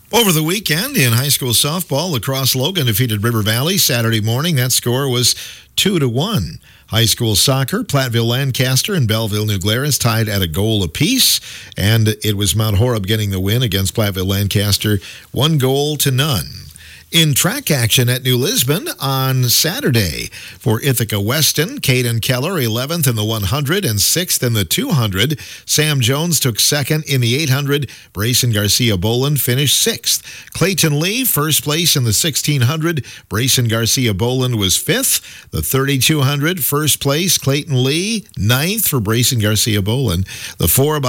Over the weekend in high school softball, La Crosse Logan defeated River Valley Saturday morning. That score was 2-1. High school soccer, Platteville Lancaster and Belleville New Glarus tied at a goal apiece, and it was Mount Horeb getting the win against Platteville Lancaster, 1-0. In track action at New Lisbon on Saturday for Ithaca Weston, Caden Keller 11th in the 100 and 6th in the 200. Sam Jones took second in the 800. Brayson Garcia Boland finished 6th. Clayton Lee first place in the 1600. Brayson Garcia Boland was 5th. The 3200 first place Clayton Lee, 9th for Brayson Garcia Boland. The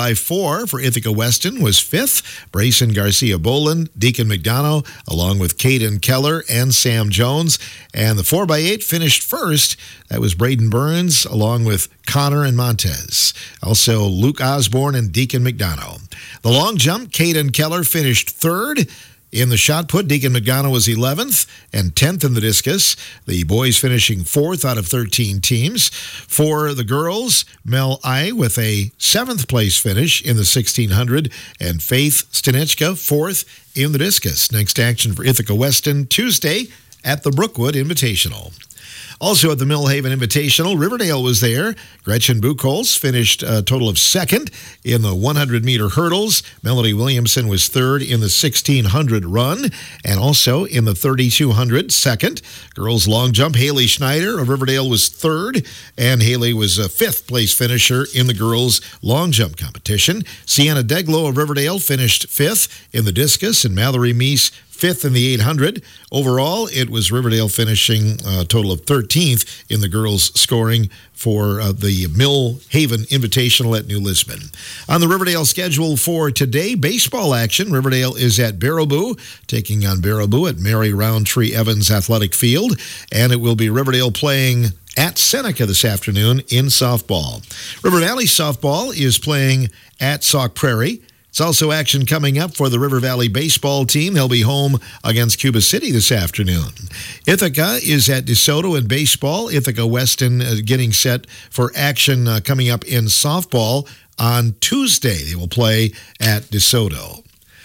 4x4 for Ithaca Weston was 5th. Brayson Garcia Boland, Deacon McDonough, along with Caden Keller and Sam Jones. And the 4x8 finished first. That was Braden Burns along with Connor and Montez. Also Luke Osborne and Deacon McDonough. The long jump, Caden Keller finished third. In the shot put, Deacon McDonough was 11th and 10th in the discus. The boys finishing 4th out of 13 teams. For the girls, Mel I with a 7th place finish in the 1600 and Faith Stanichka 4th in the discus. Next action for Ithaca Weston Tuesday at the Brookwood Invitational. Also at the Millhaven Invitational, Riverdale was there. Gretchen Buchholz finished a total of 2nd in the 100-meter hurdles. Melody Williamson was 3rd in the 1600 run, and also in the 3200, 2nd. Girls long jump, Haley Schneider of Riverdale was 3rd, and Haley was a 5th place finisher in the girls long jump competition. Sienna Deglow of Riverdale finished 5th in the discus, and Mallory Meese 5th in the 800. Overall, it was Riverdale finishing a total of 13th in the girls' scoring for the Millhaven Invitational at New Lisbon. On the Riverdale schedule for today, baseball action. Riverdale is at Baraboo, taking on Baraboo at Mary Roundtree Evans Athletic Field, and it will be Riverdale playing at Seneca this afternoon in softball. River Valley softball is playing at Sauk Prairie. It's also action coming up for the River Valley baseball team. They'll be home against Cuba City this afternoon. Ithaca is at DeSoto in baseball. Ithaca Weston getting set for action coming up in softball on Tuesday. They will play at DeSoto.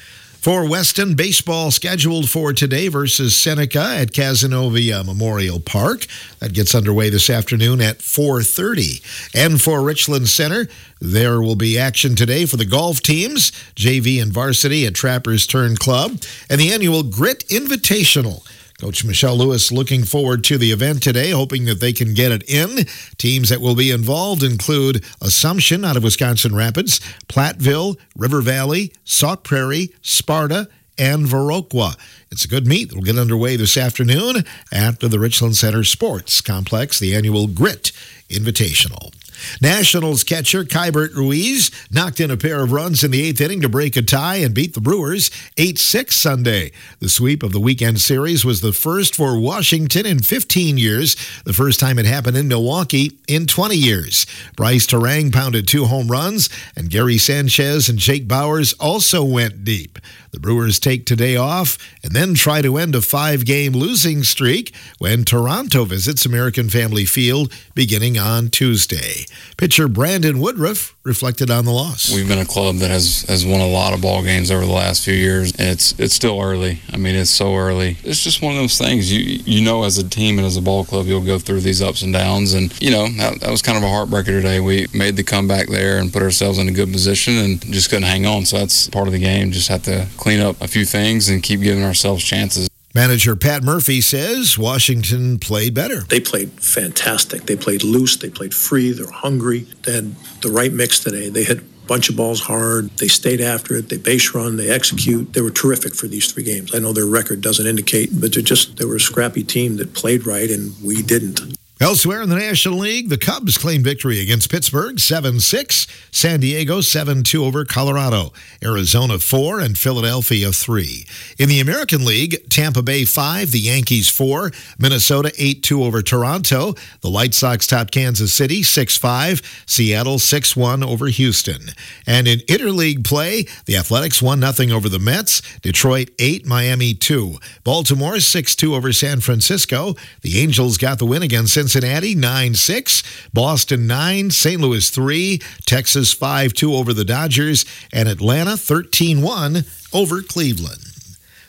For Weston, baseball scheduled for today versus Seneca at Cazenovia Memorial Park. That gets underway this afternoon at 4:30. And for Richland Center, there will be action today for the golf teams, JV and varsity at Trappers Turn Club, and the annual Grit Invitational. Coach Michelle Lewis looking forward to the event today, hoping that they can get it in. Teams that will be involved include Assumption out of Wisconsin Rapids, Platteville, River Valley, Sauk Prairie, Sparta, and Viroqua. It's a good meet. It'll get underway this afternoon after the Richland Center Sports Complex, the annual Grit Invitational. Nationals catcher Kybert Ruiz knocked in a pair of runs in the 8th inning to break a tie and beat the Brewers 8-6 Sunday. The sweep of the weekend series was the first for Washington in 15 years, the first time it happened in Milwaukee in 20 years. Bryce Terang pounded 2 home runs, and Gary Sanchez and Jake Bowers also went deep. The Brewers take today off and then try to end a 5-game losing streak when Toronto visits American Family Field beginning on Tuesday. Pitcher Brandon Woodruff reflected on the loss. We've been a club that has won a lot of ball games over the last few years, and it's still early. I mean, it's so early. It's just one of those things. You know, as a team and as a ball club, you'll go through these ups and downs, and you know that was kind of a heartbreaker today. We made the comeback there and put ourselves in a good position and just couldn't hang on. So that's part of the game. Just have to clean up a few things and keep giving ourselves chances. Manager Pat Murphy says Washington played better. They played fantastic. They played loose. They played free. They were hungry. They had the right mix today. They hit a bunch of balls hard. They stayed after it. They base run. They execute. They were terrific for these 3 games. I know their record doesn't indicate, but they were a scrappy team that played right, and we didn't. Elsewhere in the National League, the Cubs claimed victory against Pittsburgh 7-6, San Diego 7-2 over Colorado, Arizona 4, and Philadelphia 3. In the American League, Tampa Bay 5, the Yankees 4, Minnesota 8-2 over Toronto, the White Sox topped Kansas City 6-5, Seattle 6-1 over Houston. And in interleague play, the Athletics 1-0 over the Mets, Detroit 8, Miami 2, Baltimore 6-2 over San Francisco, the Angels got the win against Cincinnati 9-6, Boston 9, St. Louis 3, Texas 5-2 over the Dodgers, and Atlanta 13-1 over Cleveland.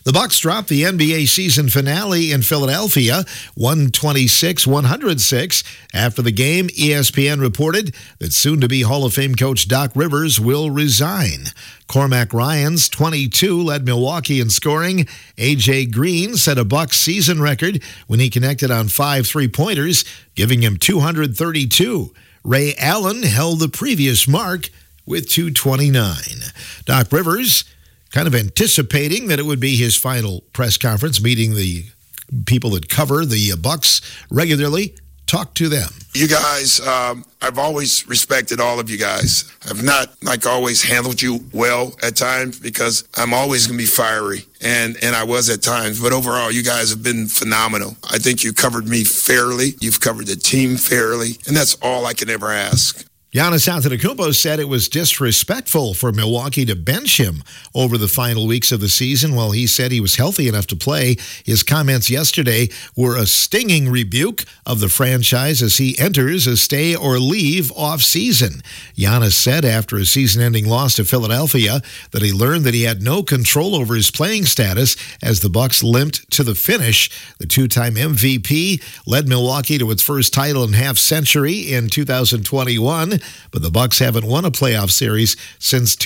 The Bucks dropped the NBA season finale in Philadelphia, 126-106. After the game, ESPN reported that soon-to-be Hall of Fame coach Doc Rivers will resign. Cormac Ryans, 22, led Milwaukee in scoring. A.J. Green set a Bucks season record when he connected on 5 3-pointers, giving him 232. Ray Allen held the previous mark with 229. Doc Rivers kind of anticipating that it would be his final press conference, meeting the people that cover the Bucks regularly, talk to them. You guys, I've always respected all of you guys. I've not, always handled you well at times because I'm always going to be fiery, and I was at times. But overall, you guys have been phenomenal. I think you covered me fairly. You've covered the team fairly, and that's all I can ever ask. Giannis Antetokounmpo said it was disrespectful for Milwaukee to bench him over the final weeks of the season while he said he was healthy enough to play. His comments yesterday were a stinging rebuke of the franchise as he enters a stay or leave off-season. Giannis said after a season-ending loss to Philadelphia that he learned that he had no control over his playing status as the Bucks limped to the finish. The two-time MVP led Milwaukee to its first title in half-century in 2021. But the Bucks haven't won a playoff series since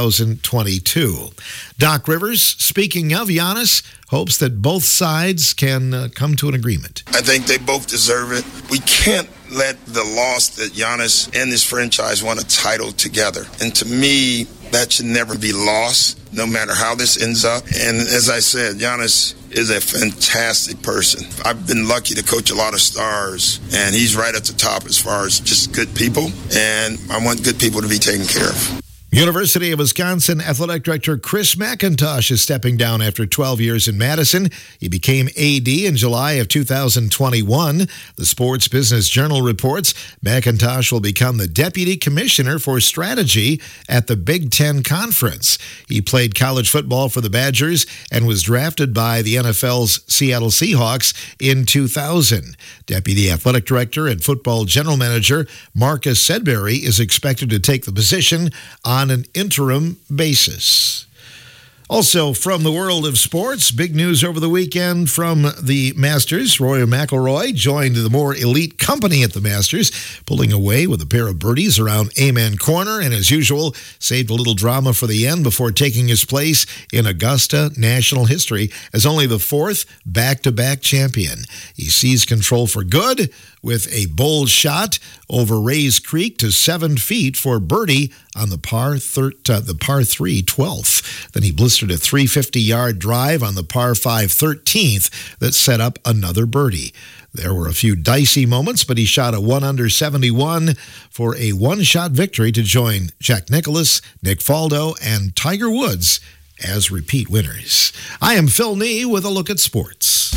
2022. Doc Rivers, speaking of Giannis, hopes that both sides can come to an agreement. I think they both deserve it. We can't let the loss that Giannis and this franchise won a title together. And to me, that should never be lost, no matter how this ends up. And as I said, Giannis is a fantastic person. I've been lucky to coach a lot of stars, and he's right at the top as far as just good people. And I want good people to be taken care of. University of Wisconsin Athletic Director Chris McIntosh is stepping down after 12 years in Madison. He became AD in July of 2021. The Sports Business Journal reports McIntosh will become the Deputy Commissioner for Strategy at the Big Ten Conference. He played college football for the Badgers and was drafted by the NFL's Seattle Seahawks in 2000. Deputy Athletic Director and Football General Manager Marcus Sedbury is expected to take the position on an interim basis. Also, from the world of sports, big news over the weekend from the Masters. Rory McIlroy joined the more elite company at the Masters, pulling away with a pair of birdies around Amen Corner, and as usual, saved a little drama for the end before taking his place in Augusta national history as only the 4th back-to-back champion. He seized control for good with a bold shot over Rays Creek to 7 feet for birdie on the par 3 12th. Then he blistered a 350-yard drive on the par 5 13th that set up another birdie. There were a few dicey moments, but he shot a 1-under 71 for a one-shot victory to join Jack Nicklaus, Nick Faldo, and Tiger Woods as repeat winners. I am Phil Nee with a look at sports.